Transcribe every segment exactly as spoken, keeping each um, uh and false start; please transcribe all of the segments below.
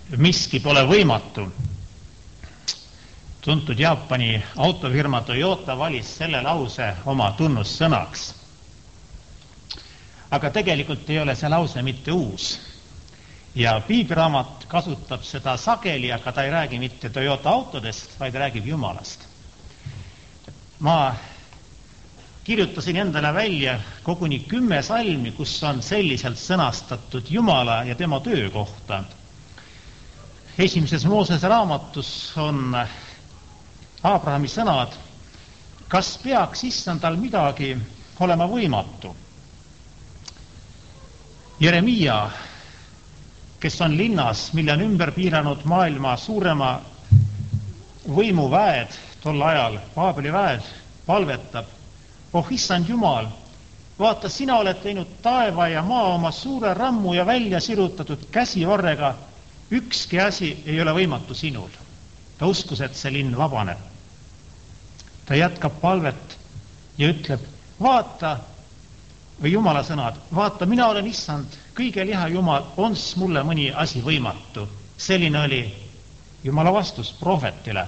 miski pole võimatu. Tuntud Jaapani autofirma Toyota valis selle lause oma tunnussõnaks. Aga tegelikult ei ole see lause mitte uus. Ja piibiraamat kasutab seda sageli, aga ta ei räägi mitte Toyota autodest, vaid räägib Jumalast. Ma kirjutasin endale välja koguni kümme salmi, kus on selliselt sõnastatud Jumala ja tema töö kohta. Esimeses Moosese raamatus on Abrahami sõnad, kas peaks issandal midagi olema võimatu. Jeremia, kes on linnas, mille on ümber piiranud maailma suurema võimuväed tol ajal, Paabeli väed, palvetab, oh issand Jumal, vaata, sina oled teinud taeva ja maa oma suure rammu ja välja sirutatud käsivarrega, ükski asi ei ole võimatu sinul. Ta uskus, et see linn vabaneb. Ta jätkab palvet ja ütleb, vaata, või Jumala sõnad, vaata, mina olen issand, kõige liha Jumal, ons mulle mõni asi võimatu. Selline oli Jumala vastus prohvetile.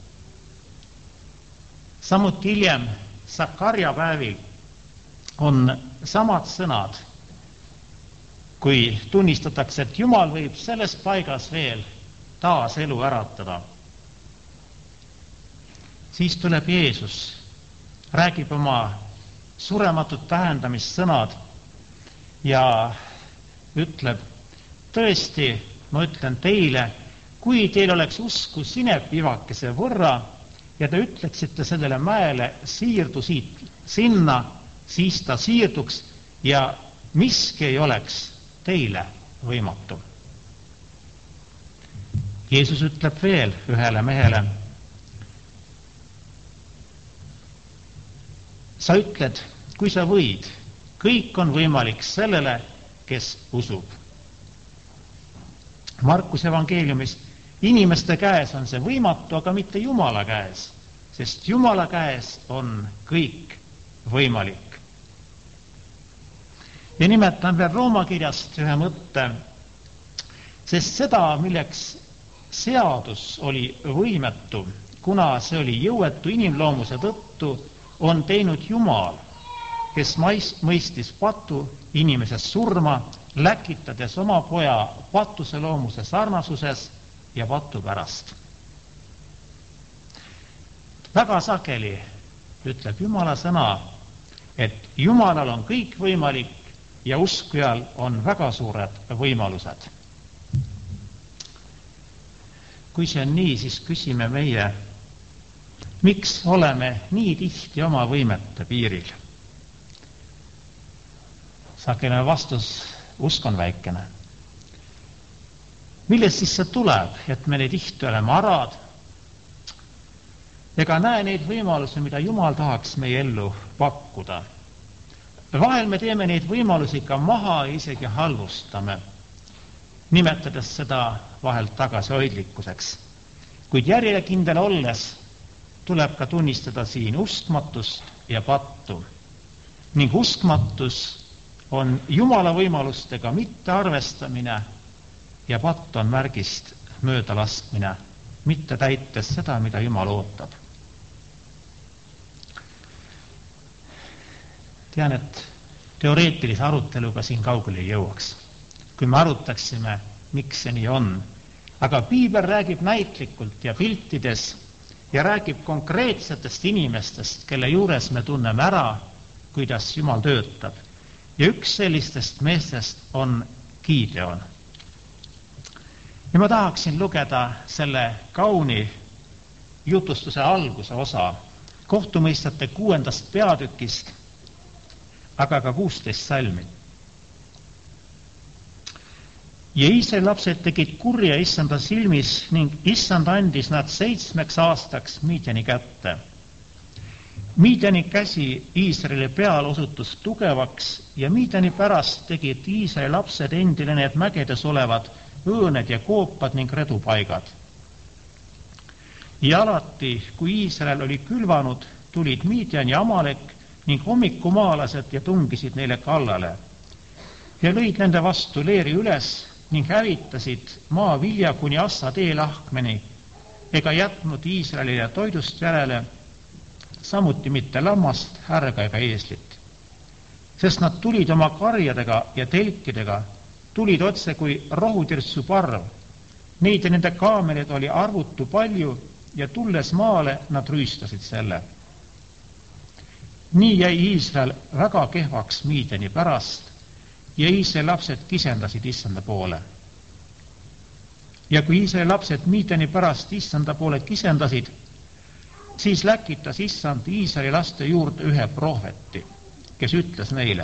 Samuti hiljem Sakarja päevil on samad sõnad, kui tunnistatakse, et Jumal võib selles paigas veel taas elu äratada. Siis tuleb Jeesus, räägib oma surematut tähendamissõnad ja ütleb, tõesti, ma ütlen teile, kui teil oleks usku sinepivakese võrra ja te ütleksite sellele mäele siirdu siit sinna, siis ta siirduks ja miski ei oleks teile võimatu. Jeesus ütleb veel ühele mehele, sa ütled, kui sa võid, kõik on võimalik sellele, kes usub. Markuse evangeeliumis, inimeste käes on see võimatu, aga mitte Jumala käes, sest Jumala käes on kõik võimalik. Ja nimetan veel Rooma kirjast ühe mõtte, sest seda, milleks seadus oli võimetu, kuna see oli jõuetu inimloomuse tõttu, on teinud Jumal, kes mõistis patu inimesest surma, läkitades oma poja patuse loomuse sarnasuses ja patu pärast. Väga sageli ütleb Jumala sõna, et Jumalal on kõik võimalik ja uskujal on väga suured võimalused. Kui see on nii, siis küsime meie, miks oleme nii tihti oma võimete piiril? Sageli vastus, usk on väikene. Millest siis see tuleb, et me nii tihti oleme arad ega näe neid võimalusi, mida Jumal tahaks meie ellu pakkuda? Vahel me teeme neid võimalusi ka maha ja isegi halvustame, nimetades seda vahel tagasihoidlikkuseks. Kuid järjekindel olles tuleb ka tunnistada siin uskmatust ja pattu. Ning uskmatus on Jumala võimalustega mitte arvestamine ja patt on märgist mööda laskmine, mitte täites seda, mida Jumal ootab. Tean, et teoreetilise aruteluga siin kaugele ei jõuaks, kui me arutaksime, miks see nii on. Aga piibel räägib näitlikult ja piltides ja räägib konkreetsetest inimestest, kelle juures me tunneme ära, kuidas Jumal töötab. Ja üks sellistest meestest on Gideon. Ja ma tahaksin lugeda selle kauni jutustuse alguse osa kohtumõistate kuuendast peatükist, aga ka kuusteist salmi. Ja Iisraeli lapsed tegid kurja issanda silmis ning issand andis nad seitsmeks aastaks Miidjani kätte. Miidjani käsi Iisraeli peal osutus tugevaks ja Miidjani pärast tegid Iisraeli lapsed endile need mägedes olevad õõned ja koopad ning redupaigad. Ja alati, kui Iisrael oli külvanud, tulid Miidjan ja Amalek ning hommikumaalased ja tungisid neile kallale ja lõid nende vastu leeri üles ning hävitasid maa vilja kuni Assa teelahkmeni ega jätnud Iisraelile toidust järele, samuti mitte lammast, härga ega eeslit. Sest nad tulid oma karjadega ja telkidega, tulid otse kui rohutirtsu parv. Neid ja nende kaamelid oli arvutu palju ja tulles maale nad rüüstasid selle. Nii jäi Iisrael väga kehvaks Miidjani pärast ja Iisraeli lapsed kisendasid Issanda poole. Ja kui Iisraeli lapsed Miidjani pärast Issanda poole kisendasid, siis läkitas Issand Iisraeli laste juurde ühe prohveti, kes ütles neile: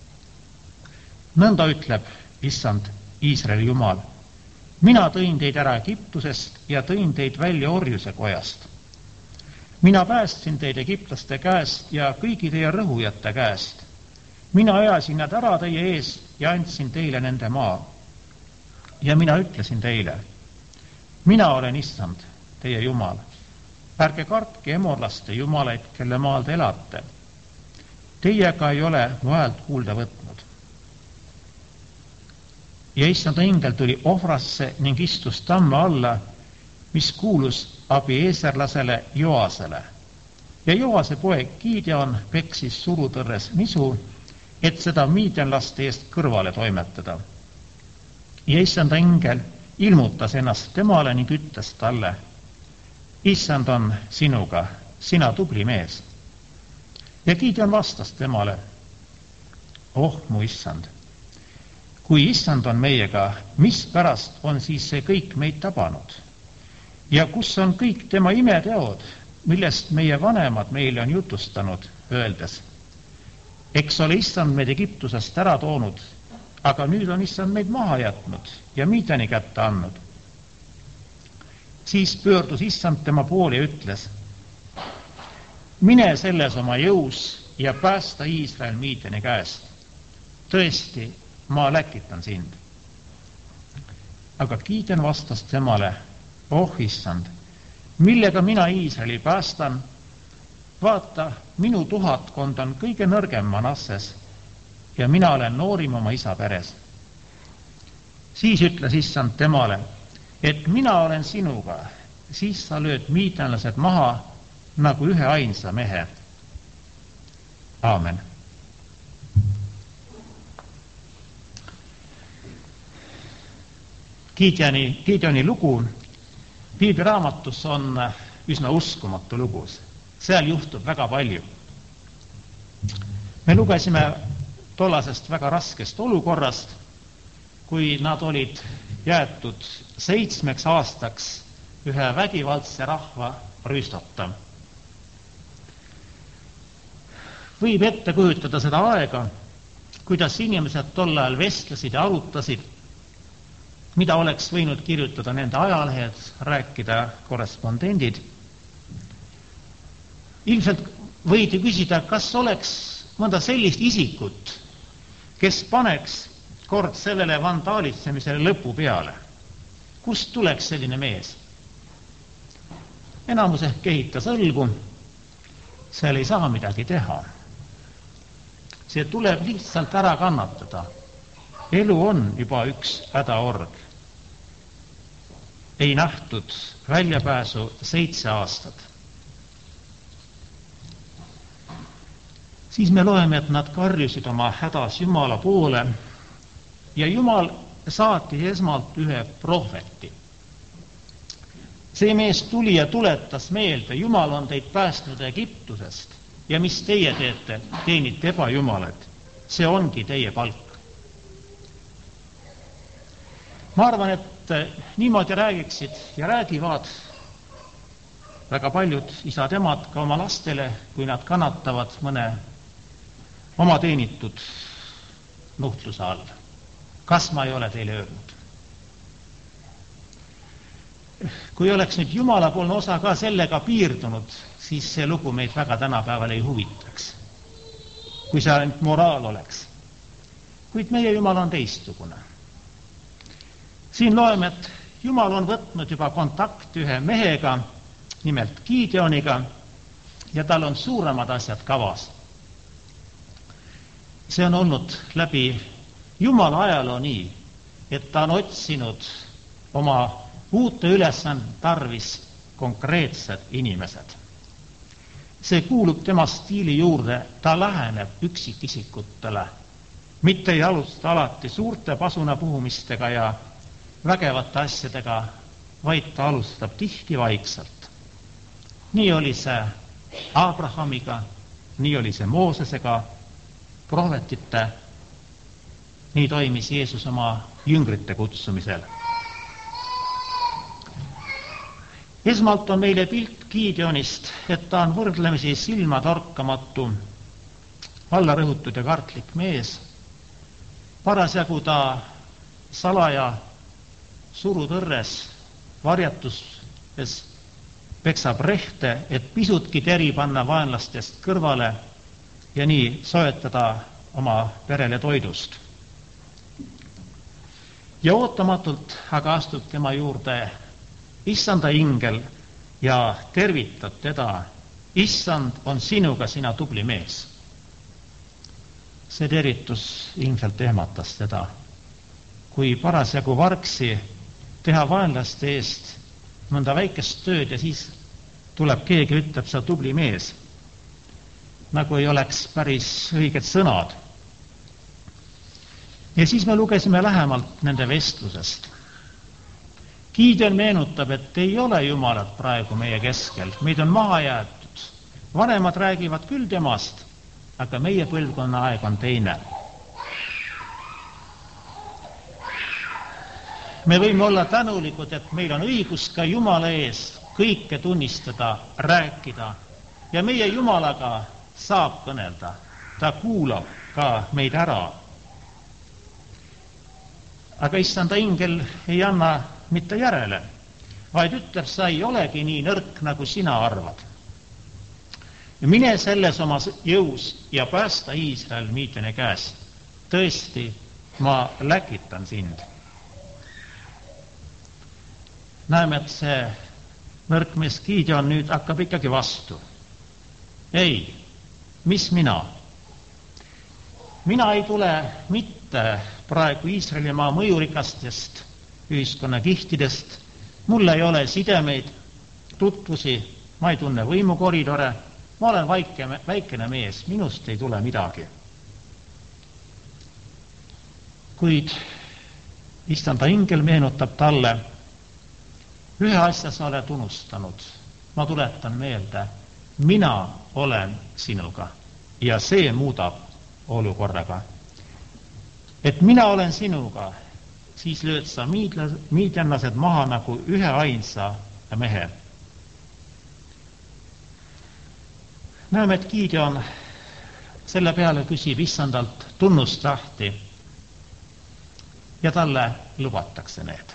nõnda ütleb Issand, Iisraeli Jumal, mina tõin teid ära Egiptusest ja tõin teid välja orjuse kojast. Mina päästsin teid egiptlaste käest ja kõigi teie rõhujate käest. Mina ajasin nad ära teie ees ja andsin teile nende maa. Ja mina ütlesin teile: mina olen Issand, teie Jumal. Ärge kartke emorlaste jumalaid, kelle maal te elate. Teiega ei ole mu häält kuulda võtnud. Ja Issand engel tuli ohvrasse ning istus tamma alla, mis kuulus abieeserlasele Joasele. Ja Joase poeg Gideon peksis surutõrres nisu, et seda miidjanlaste eest kõrvale toimetada. Ja Issand engel ilmutas ennast temale ning ütles talle: Issand on sinuga, sina tubli mees. Ja Gideon vastas temale: oh mu Issand, kui Issand on meiega, mispärast on siis see kõik meid tabanud? Ja kus on kõik tema imeteod, millest meie vanemad meile on jutustanud, öeldes: eks ole Issand meid Egiptusest ära toonud, aga nüüd on Issand meid maha jätnud ja Miidjani kätte andnud. Siis pöördus Issand tema poole ja ütles: mine selles oma jõus ja päästa Iisrael Miidjani käest. tõesti, ma läkitan sind. Aga Gideon vastas temale: oh Issand, millega mina Iisraeli päästan? Vaata, minu tuhatkond on kõige nõrgem Manasses ja mina olen noorim oma isa peres. Siis ütles Issand temale, et mina olen sinuga, siis sa lööd miidjanlased maha nagu ühe ainsa mehe. Aamen. Gideoni, Gideoni lugu Piibliraamatus on üsna uskumatu lugus. Seal juhtub väga palju. Me lugesime tollasest väga raskest olukorrast, kui nad olid jäetud seitsmeks aastaks ühe vägivaldse rahva rüüstata. Võib ette kujutada seda aega, kuidas inimesed tol ajal vestlesid ja arutasid, mida oleks võinud kirjutada nende ajalehed, rääkida korrespondendid. Ilmselt võidi küsida, kas oleks mõnda sellist isikut, kes paneks kord sellele vandaalitsemisele lõpu peale. Kust tuleks selline mees? Enamus ehk ehitas õlgu, seal ei saa midagi teha. See tuleb lihtsalt ära kannatada. Elu on juba üks hädaorg. Ei nähtud väljapääsu seitse aastat. Siis me loeme, et nad karjusid oma hädas Jumala poole ja Jumal saatis esmalt ühe prohveti. See mees tuli ja tuletas meelde, Jumal on teid päästnud Egiptusest ja mis teie teete, teenite ebajumalat. See ongi teie palk. Ma arvan, et niimoodi räägiksid ja räägivad väga paljud isad-emad ka oma lastele, kui nad kannatavad mõne oma teenitud nuhtluse all. Kas ma ei ole teile öelnud? Kui oleks nüüd Jumalapoolne osa ka sellega piirdunud, siis see lugu meid väga tänapäeval ei huvitaks. Kui see ainult moraal oleks. Kuid meie Jumal on teistsugune. Siin loeme, et Jumal on võtnud juba kontakti ühe mehega, nimelt Gideoniga, ja tal on suuremad asjad kavas. See on olnud läbi Jumala ajaloo nii, et ta on otsinud oma uute ülesande tarvis konkreetsed inimesed. See kuulub tema stiili juurde, ta läheneb üksikisikutele, mitte ei alusta alati suurte pasunapuhumistega ja vägevate asjadega, vaid ta alustab tihti vaikselt. Nii oli see Abrahamiga, nii oli see Moosesega, prohvetite, nii toimis Jeesus oma jüngrite kutsumisel. Esmalt on meile pilt Gideonist, et ta on võrdlemisi silmatorkamatu, allarõhutud ja kartlik mees. Parasjagu ta salaja surutõrres, varjatuses peksab rehte, et pisutki teri panna vaenlastest kõrvale ja nii soetada oma perele toidust. Ja ootamatult aga astub tema juurde Issanda ingel ja tervitab teda. Issand on sinuga, sina tubli mees. See tervitus ilmselt ehmatas teda. Kui parasjagu vargsi teha vaenlaste eest mõnda väikest tööd ja siis tuleb keegi, ütleb, sa tubli mees. Nagu ei oleks päris õiged sõnad. Ja siis me lugesime lähemalt nende vestlusest. Gideon meenutab, et ei ole Jumalat praegu meie keskel, meid on maha jäetud. Vanemad räägivad küll temast, aga meie põlvkonna aeg on teine. Me võime olla tänulikud, et meil on õigus ka Jumala ees kõike tunnistada, rääkida ja meie Jumalaga saab kõnelda. Ta kuulab ka meid ära. Aga Issanda ingel ei anna mitte järele, vaid ütleb, sa ei olegi nii nõrk, nagu sina arvad. Mine selles oma jõus ja päästa Iisrael Miidiani käest. Tõesti, ma läkitan sind. Näeme, et see nõrk mees Gideon nüüd hakkab ikkagi vastu. Ei, mis mina? Mina ei tule mitte praegu Iisraelimaa mõjurikastest ühiskonna kihtidest, mul ei ole sidemeid, tutvusi, ma ei tunne võimukoridore, ma olen väike, väikene mees, minust ei tule midagi. Kuid Issanda ingel meenutab talle, ühe asja sa oled unustanud, ma tuletan meelde, mina olen sinuga ja see muudab olukorraga. Et mina olen sinuga, siis lööd sa miidjannased maha nagu ühe ainsa mehe. Näeme, et Gideon selle peale küsib Issandalt tunnustahti ja talle lubatakse need.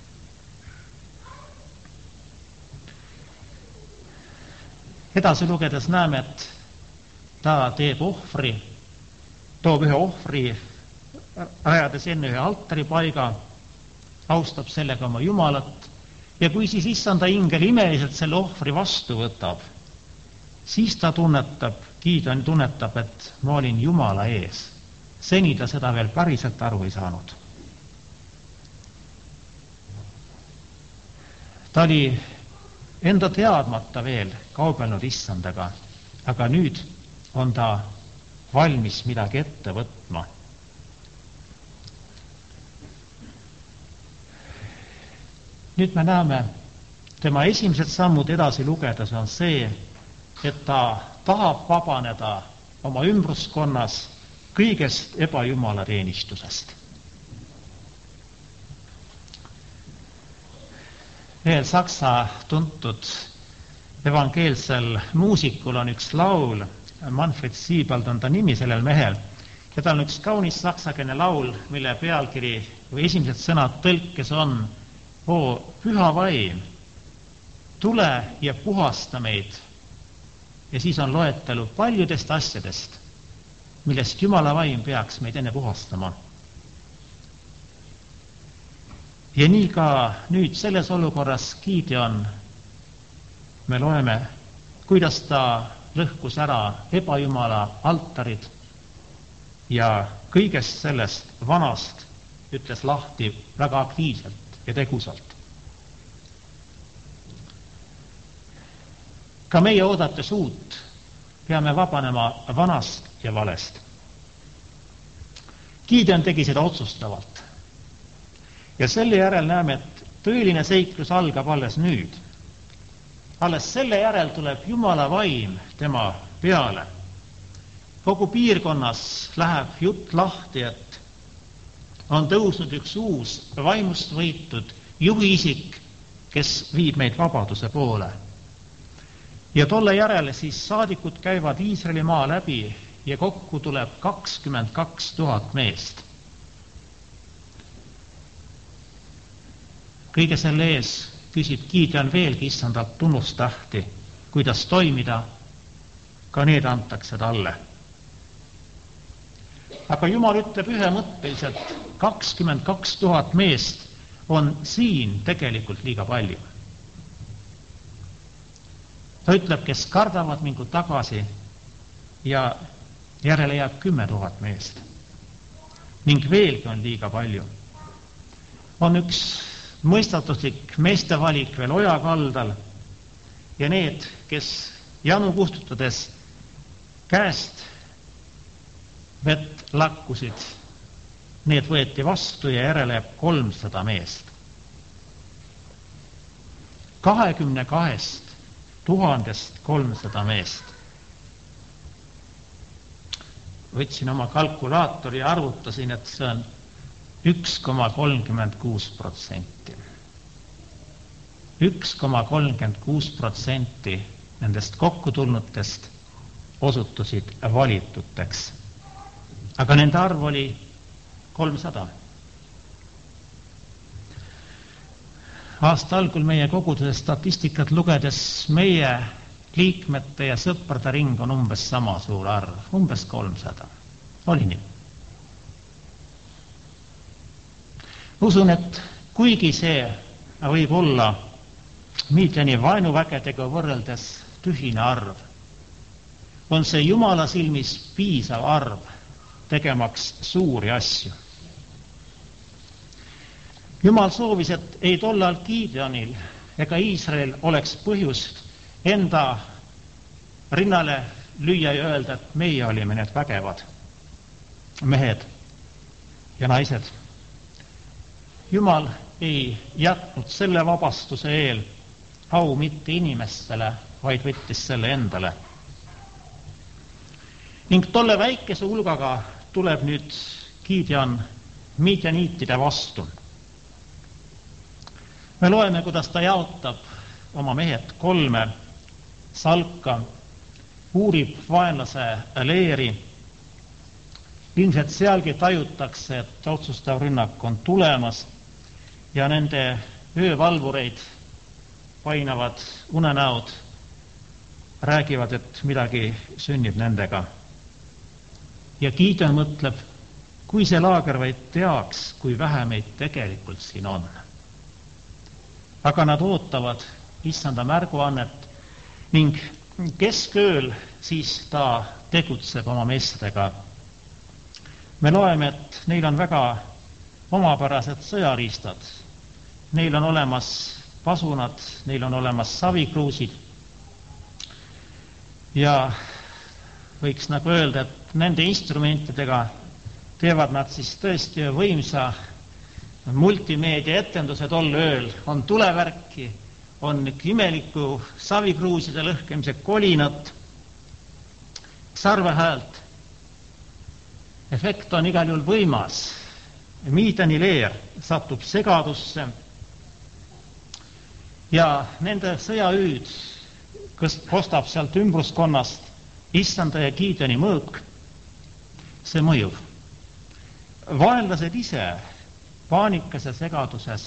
Edasi lugedes näeme, et ta teeb ohvri, toob ühe ohvri, rajades enne ühe altari paiga, austab sellega oma Jumalat ja kui siis Issanda ingel imeliselt selle ohvri vastu võtab, siis ta tunnetab, Gideon tunnetab, et ma olin Jumala ees. Seni ta seda veel päriselt aru ei saanud. Ta oli enda teadmata veel kaubelnud Issandaga, aga nüüd on ta valmis midagi ette võtma. Nüüd me näeme, tema esimesed sammud edasi lugedes on see, et ta tahab vabaneda oma ümbruskonnas kõigest ebajumala teenistusest. Veel saksa tuntud evangeelsel muusikul on üks laul, Manfred Siebald on ta nimi sellel mehel, ja ta on üks kaunis saksakene laul, mille pealkiri või esimesed sõnad tõlkes on: oo, püha vaim, tule ja puhasta meid. Ja siis on loetelu paljudest asjadest, millest Jumala vaim peaks meid enne puhastama. Ja nii ka nüüd selles olukorras Gideon, me loeme, kuidas ta lõhkus ära ebajumala altarid ja kõigest sellest vanast ütles lahti väga aktiivselt ja tegusalt. Ka meie oodates uut, peame vabanema vanast ja valest. Gideon tegi seda otsustavalt. Ja selle järel näeme, et tõeline seiklus algab alles nüüd. Alles selle järel tuleb Jumala vaim tema peale. Kogu piirkonnas läheb jutt lahti, et on tõusnud üks uus vaimust võitud juhiisik, kes viib meid vabaduse poole. Ja tolle järele siis saadikud käivad Iisraeli maa läbi ja kokku tuleb kakskümmend kaks tuhat meest. Kõige selle ees küsib Gideon veelgi issandalt tunnustähti, kuidas toimida, ka need antakse talle. Aga Jumal ütleb ühemõtteliselt, kakskümmend kaks tuhat meest on siin tegelikult liiga palju. Ta ütleb, kes kardavad mingu tagasi ja järele jääb kümme tuhat meest. Ning veelgi on liiga palju. On üks mõistatuslik meeste valik veel oja kaldal ja need, kes janu kustutades käest vett lakkusid, need võeti vastu ja järele jääb kolmsada meest. kahekümne kahest tuhandest kolmsada meest. Võtsin oma kalkulaatori ja arvutasin, et see on üks koma kolmkümmend kuus protsenti. üks koma kolmkümmend kuus protsenti nendest kokkutulnutest osutusid valituteks. Aga nende arv oli kolmsada. Aasta algul meie koguduse statistikat lugedes meie liikmete ja sõprade ring on umbes sama suur arv, umbes kolmsada. Oli nii. Usun, et kuigi see võib olla Midiani vaenuvägedega võrreldes tühine arv, on see Jumala silmis piisav arv tegemaks suuri asju. Jumal soovis, et ei tollal Gideonil ega Iisrael oleks põhjust enda rinnale lüüa ja öelda, et meie olime need vägevad mehed ja naised. Jumal ei jätnud selle vabastuse eel au mitte inimestele, vaid võttis selle endale. Ning tolle väikese hulgaga tuleb nüüd Gideon midianiitide vastu. Me loeme, kuidas ta jaotab oma mehed kolme salka, uurib vaenlase leeri. Ilmselt sealgi tajutakse, et otsustav rünnak on tulemas ja nende öövalvureid painavad unenäod räägivad, et midagi sünnib nendega. Ja Gideon mõtleb, kui see laager vaid teaks, kui vähe meid tegelikult siin on. Aga nad ootavad issanda märguannet ning keskööl siis ta tegutseb oma meestega. Me loeme, et neil on väga omapärased sõjariistad. Neil on olemas pasunad, neil on olemas savikruusid ja võiks nagu öelda, et nende instrumentidega teevad nad siis tõesti võimsa multimeedia etenduse tol ööl. On tulevärki, on imeliku savikruuside lõhkemise kolinat, sarvehäält. Efekt on igal juhul võimas. Midiani leer satub segadusse ja nende sõjaüüd kostab sealt ümbruskonnast issanda ja Gideoni mõõk. See mõjub. Vaenlased ise paanikas ja segaduses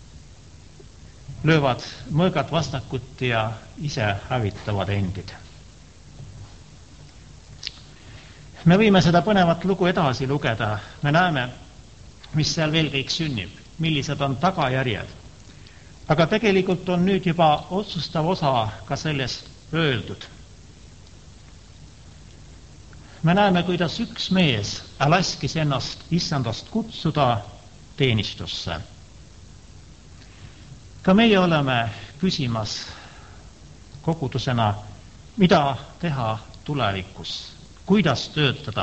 löövad mõõgad vastakuti ja ise hävitavad endid. Me võime seda põnevat lugu edasi lugeda. Me näeme, mis seal veel kõik sünnib, millised on tagajärjed. Aga tegelikult on nüüd juba otsustav osa ka sellest öeldud. Me näeme, kuidas üks mees laskis ennast issandast kutsuda, teenistusse. Ka meie oleme küsimas kogudusena, mida teha tulevikus, kuidas töötada.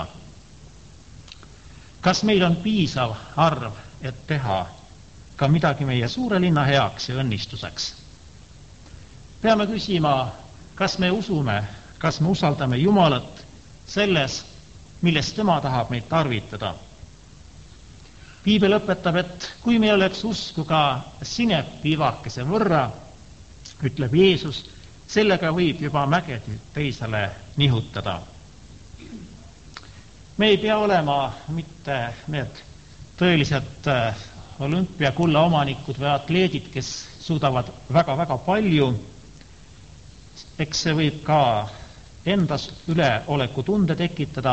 Kas meil on piisav arv, et teha ka midagi meie suure linna heaks ja õnnistuseks? Peame küsima, kas me usume, kas me usaldame Jumalat selles, milles tema tahab meid tarvitada. Piibel õpetab, et kui meil oleks usku ka sinepiivakese võrra, ütleb Jeesus, sellega võib juba mägedi teisele nihutada. Me ei pea olema mitte need tõelised olümpiakulla omanikud või atleedid, kes suudavad väga-väga palju. Eks see võib ka endas üleoleku tunde tekitada,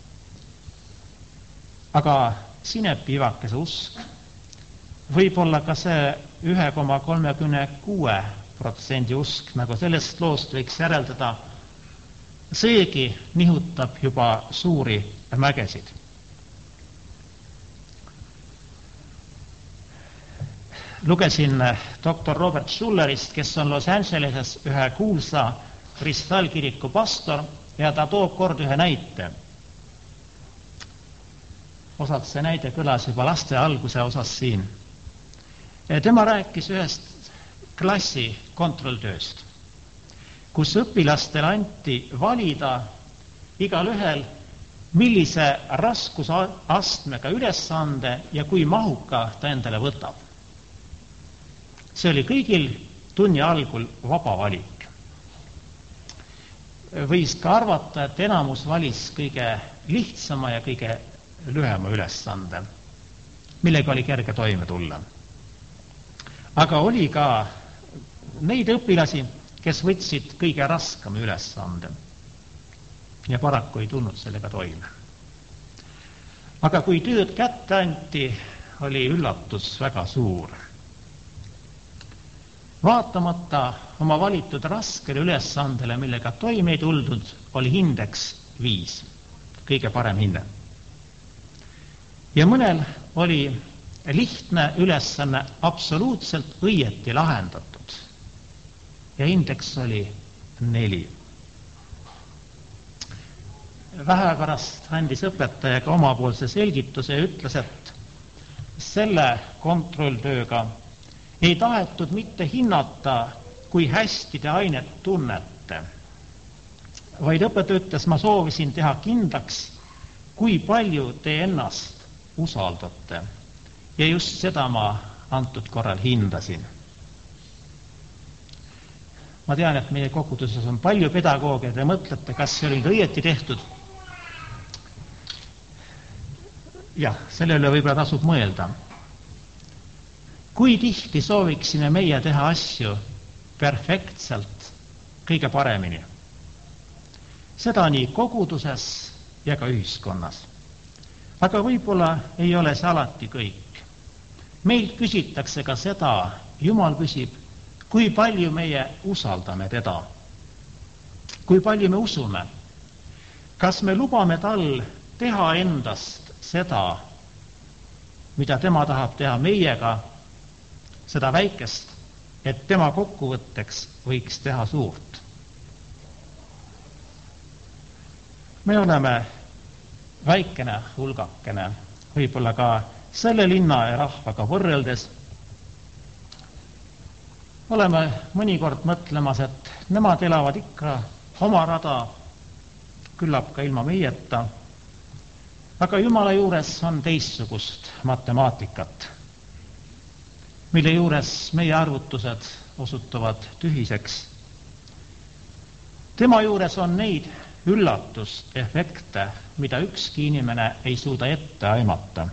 aga sinepiivakese usk võib olla ka see üks koma kolmkümmend kuus protsendi usk, nagu sellest loost võiks järeldada. Seegi nihutab juba suuri mägesid. Lugesin doktor Robert Schullerist, kes on Los Angeleses ühe kuulsa kristallkiriku pastor, ja ta toob kord ühe näite. Osad see näide kõlas juba laste alguse osas siin. Tema rääkis ühest klassi kontrolltööst, kus õpilastel anti valida igal ühel, millise raskusastmega ülesande ja kui mahuka ta endale võtab. See oli kõigil tunni algul vaba valik. Võis ka arvata, et enamus valis kõige lihtsama ja kõige lühema ülesande, millega oli kerge toime tulla. Aga oli ka neid õpilasi, kes võtsid kõige raskama ülesande ja paraku ei tulnud sellega toime. Aga kui tööd kätte anti, oli üllatus väga suur. Vaatamata oma valitud raskele ülesandele, millega toime ei tuldud, oli hindeks viis, kõige parem hinde. Ja mõnel oli lihtne ülesanne absoluutselt õieti lahendatud ja hindeks oli neli. Vähe pärast andis õpetaja ka omapoolse selgituse ja ütles, et selle kontrolltööga ei tahetud mitte hinnata, kui hästi te ainet tunnete, vaid õpetaja ütles, ma soovisin teha kindlaks, kui palju te ennast usaldate. Ja just seda ma antud korral hindasin. Ma tean, et meie koguduses on palju pedagooge, te mõtlete, kas see oli õieti tehtud. Jah, selle üle võib-olla tasub mõelda. Kui tihti sooviksime meie teha asju perfektselt kõige paremini? Seda nii koguduses ja ka ühiskonnas. Aga võib-olla ei ole see alati kõik. Meilt küsitakse ka seda, Jumal küsib, kui palju meie usaldame teda, kui palju me usume, kas me lubame tal teha endast seda, mida tema tahab teha meiega, seda väikest, et tema kokkuvõtteks võiks teha suurt. Me oleme väikene hulgakene, võib-olla ka selle linna ja rahvaga võrreldes. Oleme mõnikord mõtlemas, et nemad elavad ikka oma rada, küllap ka ilma meieta, aga Jumala juures on teistsugust matemaatikat, mille juures meie arvutused osutuvad tühiseks. Tema juures on neid üllatusefekte, mida ükski inimene ei suuda ette aimata.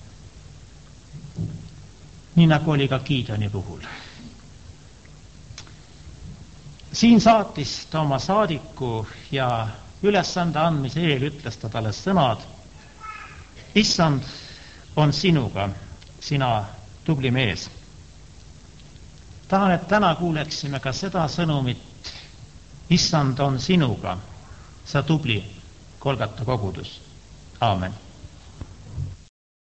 Nii nagu oli ka Gideoni puhul. Siin saatis ta oma saadiku ja ülesande andmise eel ütles ta talle sõnad: Issand on sinuga, sina tubli mees. Tahan, et täna kuuleksime ka seda sõnumit: Issand on sinuga, sa tubli Golgata kogudus. Aamen.